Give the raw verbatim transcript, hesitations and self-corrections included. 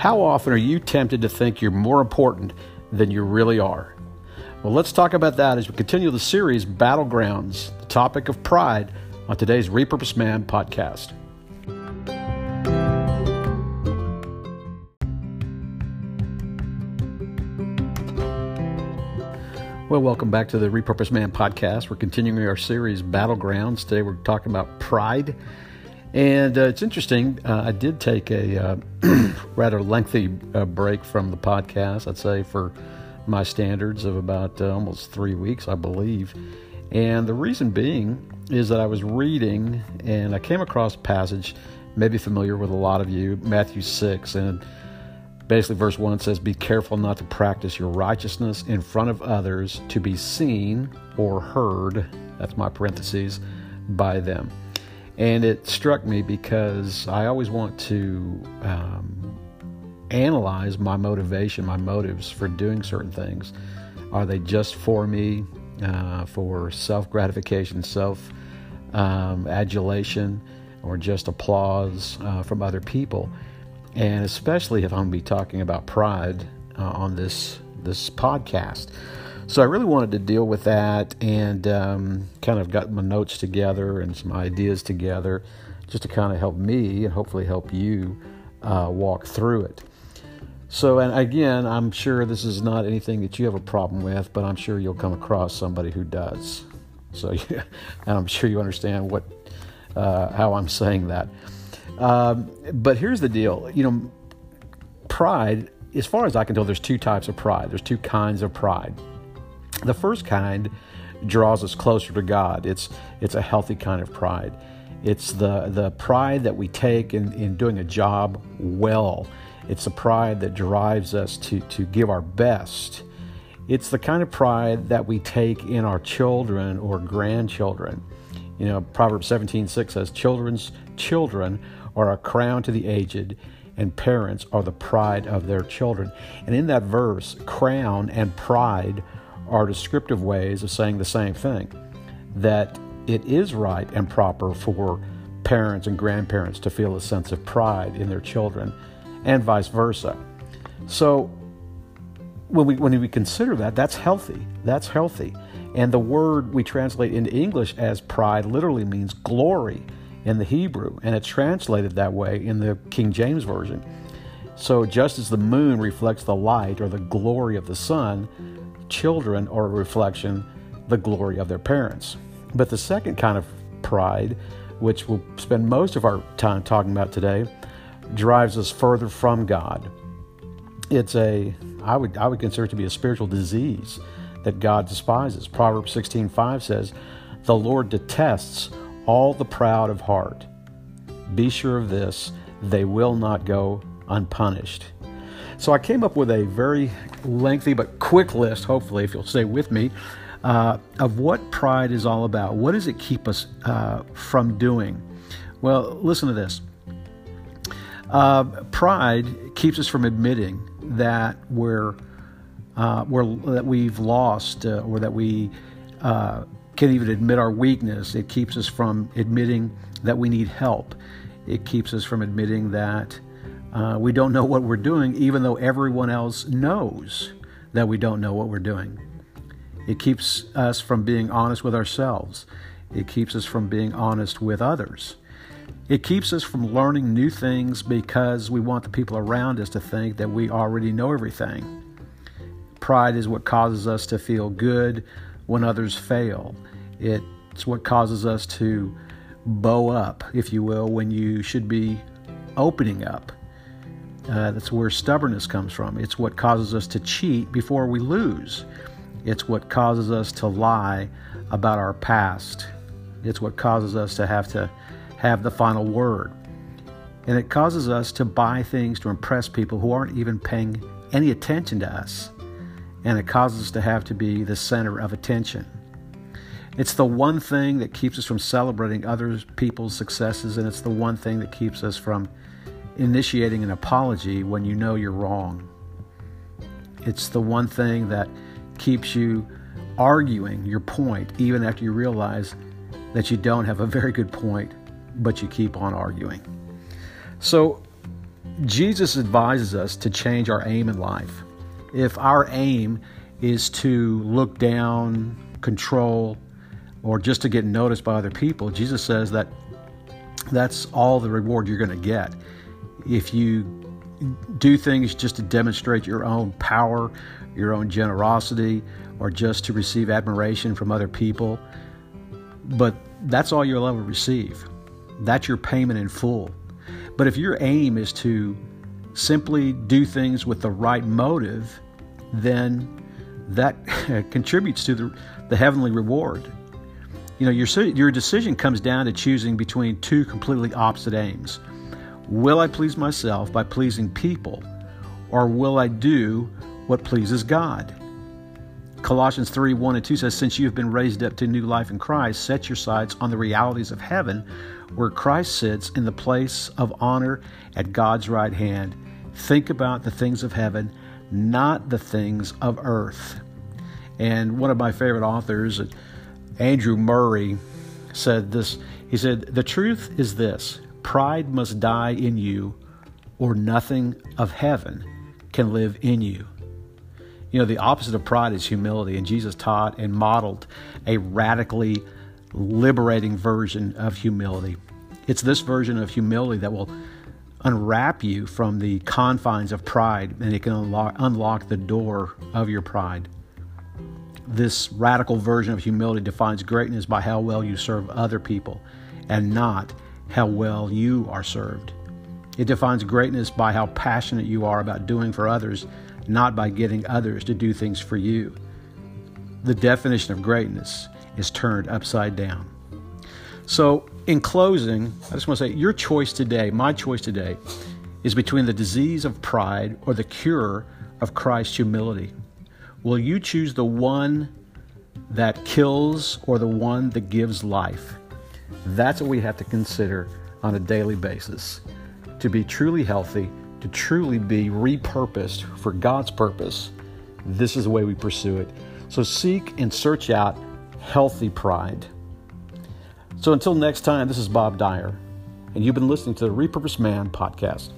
How often are you tempted to think you're more important than you really are? Well, let's talk about that as we continue the series, Battlegrounds, the topic of pride, on today's Repurposed Man podcast. Well, welcome back to the Repurposed Man podcast. We're continuing our series, Battlegrounds. Today we're talking about pride. And uh, it's interesting, uh, I did take a uh, rather lengthy uh, break from the podcast, I'd say for my standards of about uh, almost three weeks, I believe. And the reason being is that I was reading and I came across a passage, maybe familiar with a lot of you, Matthew six, and basically verse one says, "Be careful not to practice your righteousness in front of others to be seen or heard," that's my parentheses, "by them." And it struck me because I always want to um, analyze my motivation, my motives for doing certain things. Are they just for me, uh, for self-gratification, self-adulation, um, or just applause uh, from other people? And especially if I'm going to be talking about pride uh, on this this podcast. So I really wanted to deal with that and um, kind of got my notes together and some ideas together just to kind of help me and hopefully help you uh, walk through it. So, and again, I'm sure this is not anything that you have a problem with, but I'm sure you'll come across somebody who does. So, yeah, and I'm sure you understand what uh, how I'm saying that. Um, but here's the deal. You know, pride, as far as I can tell, there's two types of pride. There's two kinds of pride. The first kind draws us closer to God. It's it's a healthy kind of pride. It's the, the pride that we take in, in doing a job well. It's the pride that drives us to, to give our best. It's the kind of pride that we take in our children or grandchildren. You know, Proverbs seventeen six says, "Children's children are a crown to the aged, and parents are the pride of their children." And in that verse, crown and pride are descriptive ways of saying the same thing, that it is right and proper for parents and grandparents to feel a sense of pride in their children, and vice versa. So when we when we consider that, that's healthy. That's healthy. And the word we translate into English as pride literally means glory in the Hebrew, and it's translated that way in the King James Version. So just as the moon reflects the light or the glory of the sun, children are a reflection, the glory of their parents. But the second kind of pride, which we'll spend most of our time talking about today, drives us further from God. It's a, I would I would consider it to be a spiritual disease that God despises. Proverbs sixteen five says, "The Lord detests all the proud of heart. Be sure of this, they will not go unpunished." So I came up with a very lengthy but quick list, hopefully, if you'll stay with me, uh, of what pride is all about. What does it keep us uh, from doing? Well, listen to this. Uh, pride keeps us from admitting that we're, uh, we're that we've lost uh, or that we uh, can't even admit our weakness. It keeps us from admitting that we need help. It keeps us from admitting that uh, we don't know what we're doing, even though everyone else knows that we don't know what we're doing. It keeps us from being honest with ourselves. It keeps us from being honest with others. It keeps us from learning new things because we want the people around us to think that we already know everything. Pride is what causes us to feel good when others fail. It's what causes us to bow up, if you will, when you should be opening up. Uh, that's where stubbornness comes from. It's what causes us to cheat before we lose. It's what causes us to lie about our past. It's what causes us to have to have the final word. And it causes us to buy things to impress people who aren't even paying any attention to us. And it causes us to have to be the center of attention. It's the one thing that keeps us from celebrating other people's successes, and it's the one thing that keeps us from initiating an apology when you know you're wrong. It's the one thing that keeps you arguing your point even after you realize that you don't have a very good point, but you keep on arguing. So Jesus advises us to change our aim in life. If our aim is to look down, control, or just to get noticed by other people, Jesus says that that's all the reward you're going to get. If you do things just to demonstrate your own power, your own generosity, or just to receive admiration from other people, but that's all you'll ever receive. That's your payment in full. But if your aim is to simply do things with the right motive, then that contributes to the, the heavenly reward. You know, your your decision comes down to choosing between two completely opposite aims. Will I please myself by pleasing people, or will I do what pleases God? Colossians three, one and two says, since you have been raised up to new life in Christ, set your sights on the realities of heaven, where Christ sits in the place of honor at God's right hand. Think about the things of heaven, not the things of earth. And one of my favorite authors, Andrew Murray, said this. He said, the truth is this: pride must die in you, or nothing of heaven can live in you. You know, the opposite of pride is humility, and Jesus taught and modeled a radically liberating version of humility. It's this version of humility that will unwrap you from the confines of pride, and it can unlock, unlock the door of your pride. This radical version of humility defines greatness by how well you serve other people, and not how well you are served. It defines greatness by how passionate you are about doing for others, not by getting others to do things for you. The definition of greatness is turned upside down. So, in closing, I just want to say your choice today, my choice today, is between the disease of pride or the cure of Christ's humility. Will you choose the one that kills or the one that gives life? That's what we have to consider on a daily basis. To be truly healthy, to truly be repurposed for God's purpose, this is the way we pursue it. So seek and search out healthy pride. So until next time, this is Bob Dyer, and you've been listening to the Repurposed Man podcast.